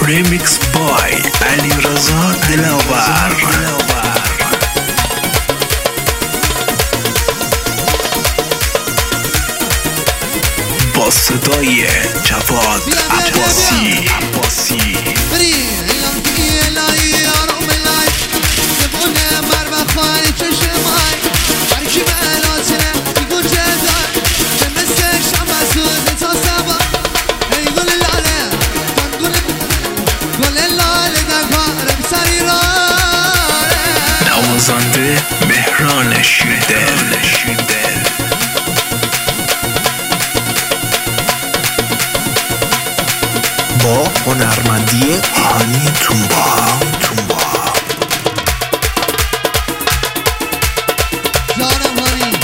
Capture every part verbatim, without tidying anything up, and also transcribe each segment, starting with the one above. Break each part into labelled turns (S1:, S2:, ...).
S1: Remix by علیرضا دلاور. با صدای جواد عباسی عباسی نوازنده مهران شیردل. با هنرمندی هانی تومبا تومبا
S2: جانم هانی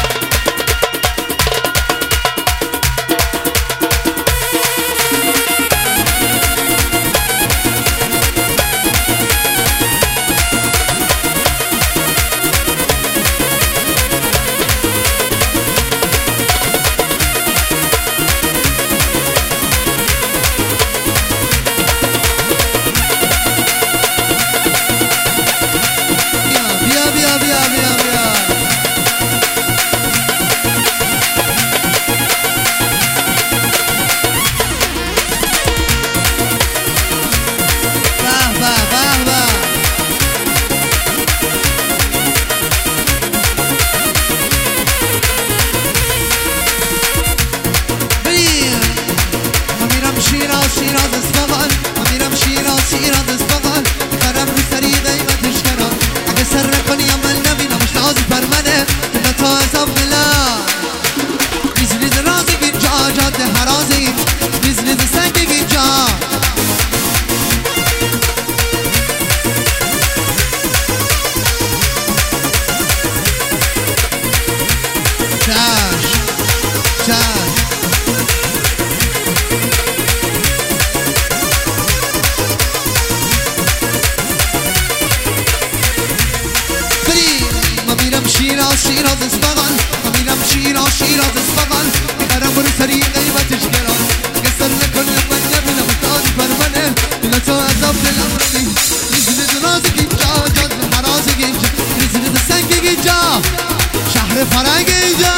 S2: شیراز شیراز اسفغان میرم شیراز شیراز اسفغان میبرم برو سریع قیمتش گران اگه سر نکنه من نبینم تازی پرمنه دل تو عذاب دلم رمی ریزید درازی گینجا جاد حرازی گینجا ریزید سنگ گینجا شهر فرنگ اینجا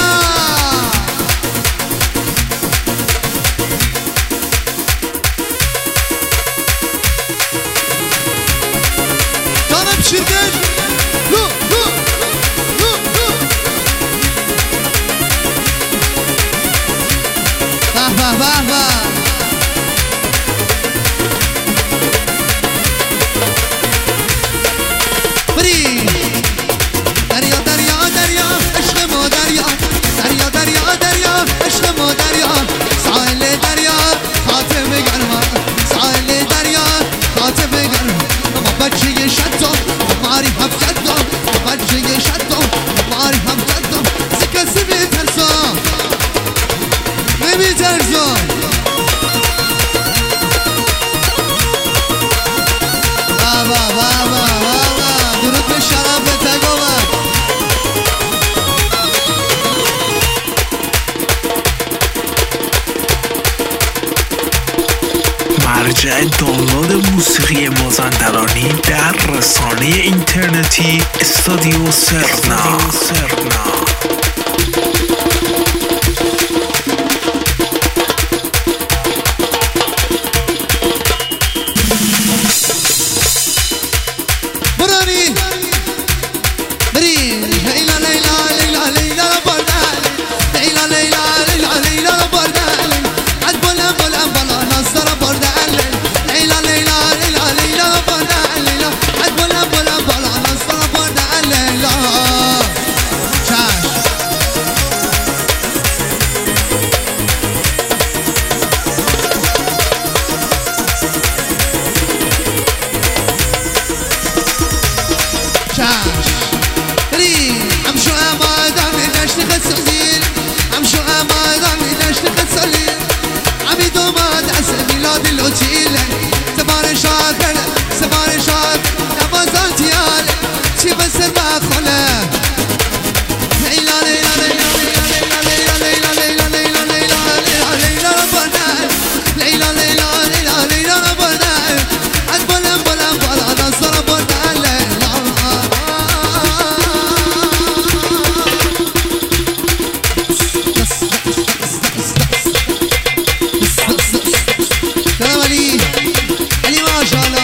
S2: دانم شیرگش لو لو به به به بری دریا دریا دریا عشق ما دریا دریا دریا دریا عشق ما دریا ساحل دریا خاطر گرما ساحل دریا خاطر گرما ما بچه شدو ماری هم شدو بچه شدو ماری هم شدو سکسی بیترسا نمیترسان بابا بابا بابا درود به شرف تگومن
S1: مرجع دانلود موسیقی مازندرانی در رسانه اینترنتی استادیو سرنا.
S2: Charge. شالا